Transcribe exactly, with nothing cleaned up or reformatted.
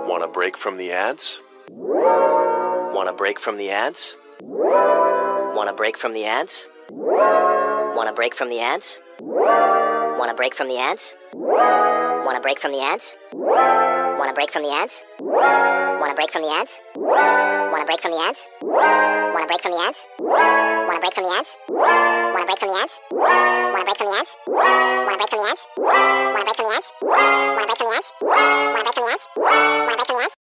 Want a break from the ads? Want a break from the ads? Want a break from the ads? Want a break from the ads? Want a break from the ads? Want a break from the ads? Want a break from the ads? Want a break from the ads? Want a break from the ads? Want a break from the ads? Want a break from the ads? Want a break from the ads? Want a break from the ads? Want a break from the ads? Want a break from the ads? Want a break from the ads? Want a break from the ads? Want a break from the ads?